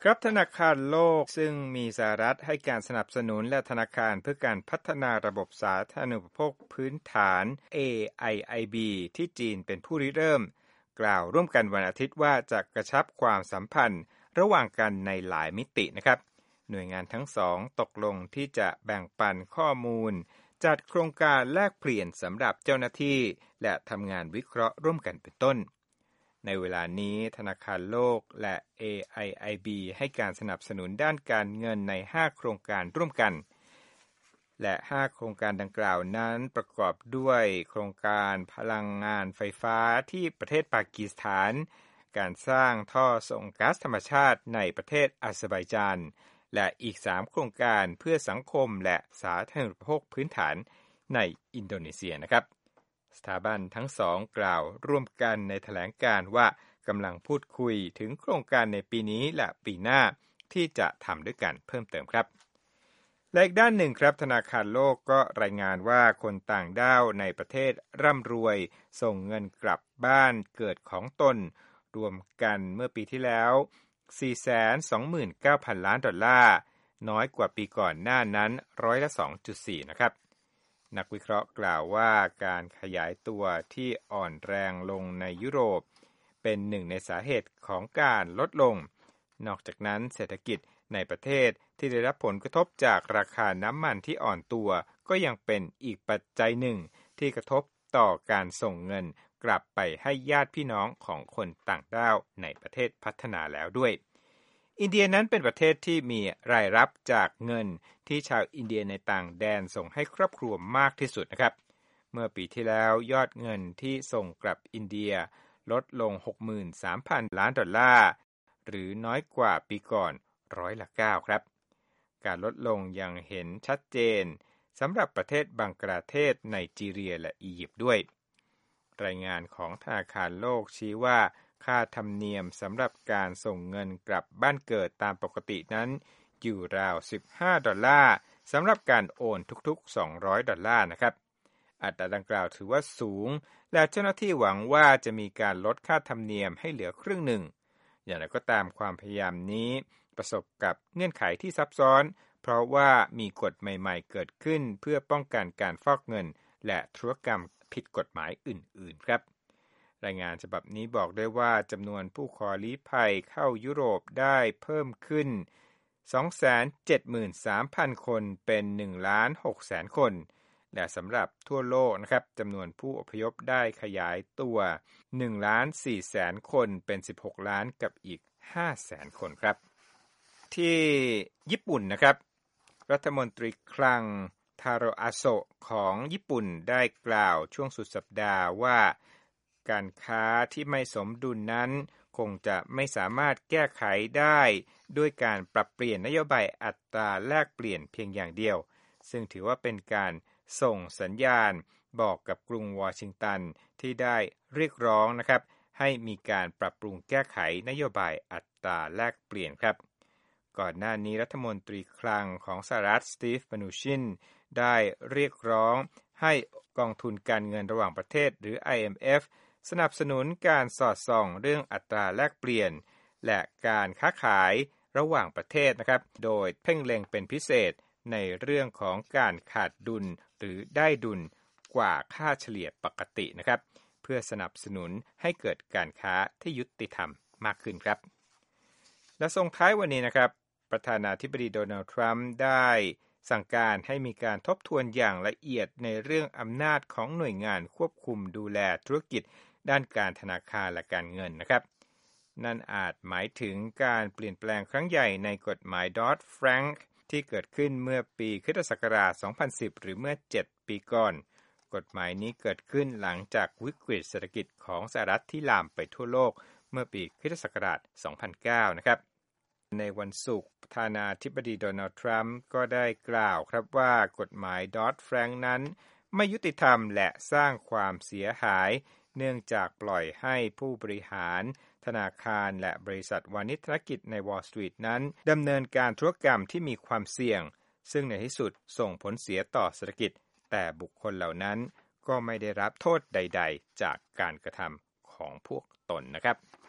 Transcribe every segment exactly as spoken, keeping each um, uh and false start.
ครับธนาคารโลกซึ่งมีสหรัฐให้การสนับสนุนและธนาคารเพื่อการพัฒนาระบบสาธารณูปโภคพื้นฐาน เอ ไอ ไอ บี ที่จีนเป็นผู้ริเริ่มกล่าวร่วมกันวันอาทิตย์ว่าจะกระชับความสัมพันธ์ระหว่างกันในหลายมิตินะครับหน่วยงานทั้งสองตกลงที่จะแบ่งปันข้อมูลจัดโครงการแลกเปลี่ยนสำหรับเจ้าหน้าที่และทำงานวิเคราะห์ร่วมกันเป็นต้นในเวลานี้ธนาคารโลกและ เอ ไอ ไอ บี ให้การสนับสนุนด้านการเงินในห้าโครงการร่วมกันและห้าโครงการดังกล่าวนั้นประกอบด้วยโครงการพลังงานไฟฟ้าที่ประเทศปากีสถานการสร้างท่อส่งก๊าซธรรมชาติในประเทศอาเซอร์ไบจานและอีกสามโครงการเพื่อสังคมและสาธารณูปโภคพื้นฐานในอินโดนีเซียนะครับสถาบันทั้งสองกล่าวร่วมกันในแถลงการณ์ว่ากำลังพูดคุยถึงโครงการในปีนี้และปีหน้าที่จะทำด้วยกันเพิ่มเติมครับและอีกด้านหนึ่งครับธนาคารโลกก็รายงานว่าคนต่างด้าวในประเทศร่ำรวยส่งเงินกลับบ้านเกิดของตนรวมกันเมื่อปีที่แล้ว สี่แสนสองหมื่นเก้าพัน ล้านดอลลาร์น้อยกว่าปีก่อนหน้านั้นร้อยละ สองจุดสี่ นะครับนักวิเคราะห์กล่าวว่าการขยายตัวที่อ่อนแรงลงในยุโรปเป็นหนึ่งในสาเหตุของการลดลงนอกจากนั้นเศรษฐกิจในประเทศที่ได้รับผลกระทบจากราคาน้ำมันที่อ่อนตัวก็ยังเป็นอีกปัจจัยหนึ่งที่กระทบต่อการส่งเงินกลับไปให้ญาติพี่น้องของคนต่างด้าวในประเทศพัฒนาแล้วด้วยอินเดียนั้นเป็นประเทศที่มีรายรับจากเงินที่ชาวอินเดียในต่างแดนส่งให้ครอบครัวมากที่สุดนะครับเมื่อปีที่แล้วยอดเงินที่ส่งกลับอินเดียลดลง หกหมื่นสามพัน ล้านดอลลาร์หรือน้อยกว่าปีก่อนร้อยละเก้าครับการลดลงยังเห็นชัดเจนสำหรับประเทศบังกลาเทศไนจีเรียและอียิปต์ด้วยรายงานของธนาคารโลกชี้ว่าค่าธรรมเนียมสำหรับการส่งเงินกลับบ้านเกิดตามปกตินั้นอยู่ราวสิบห้าดอลลาร์สำหรับการโอนทุกๆสองร้อยดอลลาร์นะครับอัตราดังกล่าวถือว่าสูงและเจ้าหน้าที่หวังว่าจะมีการลดค่าธรรมเนียมให้เหลือครึ่งหนึ่งอย่างไรก็ตามความพยายามนี้ประสบกับเงื่อนไขที่ซับซ้อนเพราะว่ามีกฎใหม่ๆเกิดขึ้นเพื่อป้องกันการฟอกเงินและธุรกรรมผิดกฎหมายอื่นๆครับรายงานฉบับนี้บอกได้ว่าจำนวนผู้ขอลี้ภัยเข้ายุโรปได้เพิ่มขึ้น สองแสนเจ็ดหมื่นสามพัน คนเป็น หนึ่งล้านหกแสน คนและสำหรับทั่วโลกนะครับจำนวนผู้อพยพได้ขยายตัว หนึ่งล้านสี่แสน คนเป็น สิบหกล้านกับอีก ห้าแสน คนครับที่ญี่ปุ่นนะครับรัฐมนตรีคลังทาโรอาโซะของญี่ปุ่นได้กล่าวช่วงสุดสัปดาห์ว่าการค้าที่ไม่สมดุลนั้นคงจะไม่สามารถแก้ไขได้ด้วยการปรับเปลี่ยนนโยบายอัตราแลกเปลี่ยนเพียงอย่างเดียวซึ่งถือว่าเป็นการส่งสัญญาณบอกกับกรุงวอชิงตันที่ได้เรียกร้องนะครับให้มีการปรับปรุงแก้ไขนโยบายอัตราแลกเปลี่ยนครับก่อนหน้านี้รัฐมนตรีคลังของสหรัฐสตีฟ มนูชินได้เรียกร้องให้กองทุนการเงินระหว่างประเทศหรือ ไอ เอ็ม เอฟ สนับสนุนการสอดส่องเรื่องอัตราแลกเปลี่ยนและการค้าขายระหว่างประเทศนะครับโดยเพ่งเล็งเป็นพิเศษในเรื่องของการขาดดุลหรือได้ดุลกว่าค่าเฉลี่ยปกตินะครับเพื่อสนับสนุนให้เกิดการค้าที่ยุติธรรมมากขึ้นครับและส่งท้ายวันนี้นะครับประธานาธิบดีโดนัลด์ทรัมป์ได้สั่งการให้มีการทบทวนอย่างละเอียดในเรื่องอำนาจของหน่วยงานควบคุมดูแลธุรกิจด้านการธนาคารและการเงินนะครับนั่นอาจหมายถึงการเปลี่ยนแปลงครั้งใหญ่ในกฎหมายดอดแฟรงก์ที่เกิดขึ้นเมื่อปีคริสตศักราชสองพันสิบหรือเมื่อเจ็ดปีก่อนกฎหมายนี้เกิดขึ้นหลังจากวิกฤตเศรษฐกิจของสหรัฐที่ลามไปทั่วโลกเมื่อปีคริสตศักราชสองพันเก้านะครับในวันศุกร์ประธานาธิบดีโดนัลด์ทรัมป์ก็ได้กล่าวครับว่ากฎหมายดอดแฟรงก์นั้นไม่ยุติธรรมและสร้างความเสียหายเนื่องจากปล่อยให้ผู้บริหารธนาคารและบริษัทวานิชธุรกิจในวอลล์สตรีทนั้นดำเนินการธุรกรรมที่มีความเสี่ยงซึ่งในที่สุดส่งผลเสียต่อเศรษฐกิจแต่บุคคลเหล่านั้นก็ไม่ได้รับโทษใดๆจากการกระทำของพวกตนนะครับ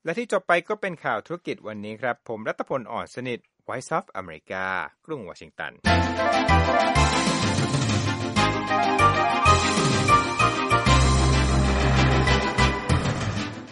และที่จบไปก็เป็นข่าวธุรกิจวันนี้ครับผมรัตพล อ่อนสนิท Voice of America กรุงวอชิงตัน